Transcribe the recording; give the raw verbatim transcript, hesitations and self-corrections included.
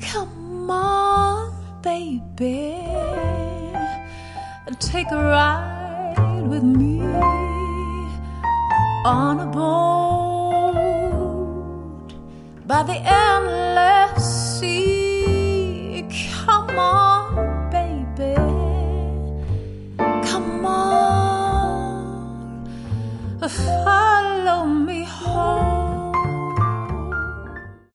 Come on, baby, and take a ride with me on a boat by the endless sea. Come on, baby, come on.